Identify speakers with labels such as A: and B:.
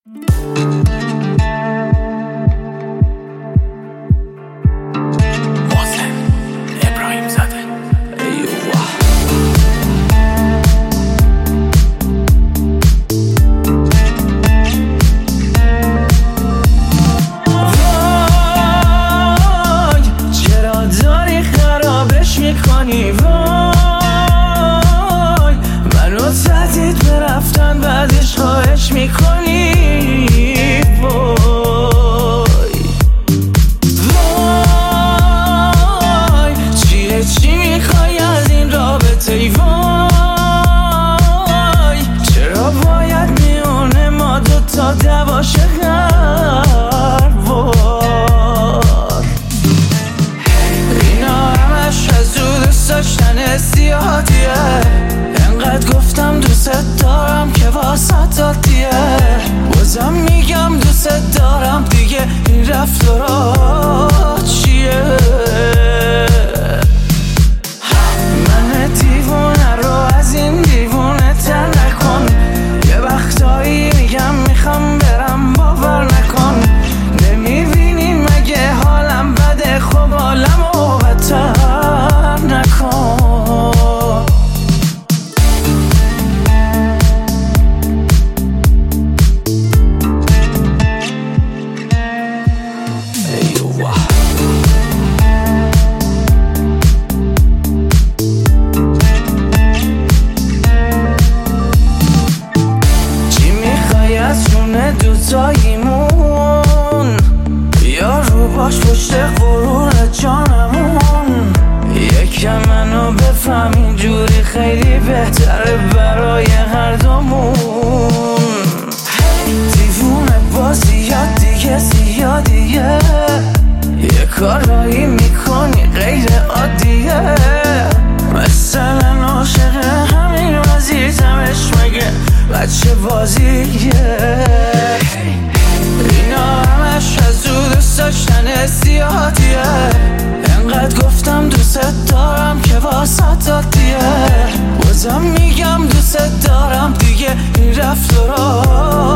A: میکنی وای منو تهدید به رفتن بعدش خواهش میکنی وای چی میخوای از این رابطه ای وای چرا باید میونه ما دوتا دواشه داشتن زیادیه انقدر گفتم دوست دارم که واسه دادیه بازم میگم دوست دارم دیگه این رفتارا چیه من دیوونه رو از این دیوونه تر نکن یه وقتایی میگم میخوام برم باور نکن نمیبینی مگه حالم بده خب حالمو بدتر دوتاییمون یا رو باش پشت غرور جانمون یکم منو بفهم اینجوری خیلی بهتره برای هر دومون دیوونه بازیات دیگه زیادیه یه کارایی میکنی غیر عادیه مثلا عاشق همین وزیرتمش مگه بچه بازیه اینا همش از او دوست داشتن زیادیه انقدر گفتم دوست دارم که واسه دادیه بازم میگم دوست دارم دیگه این رفتارا